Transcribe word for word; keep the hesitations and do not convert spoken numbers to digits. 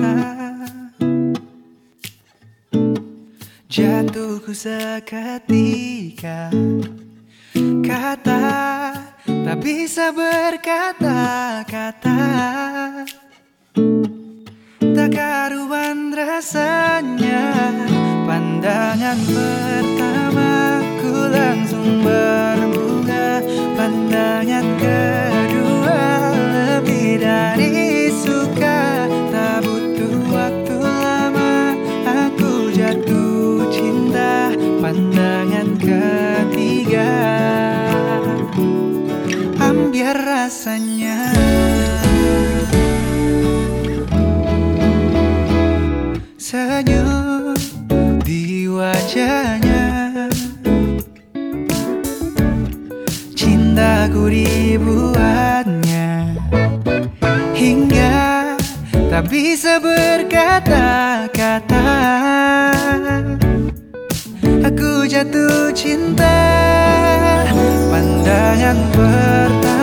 mata, jatuhku seketika. Kata tak bisa berkata-kata, tak karuan rasanya. Pandangan pertama ku langsung berbunga, pandangan kedua lebih dari suka. Tak butuh waktu lama aku jatuh cinta, pandangan ketiga ambiar rasanya. Senyum di wajahnya, cintaku dibuatnya hingga tak bisa berkata-kata. Aku jatuh cinta, pandangan pertama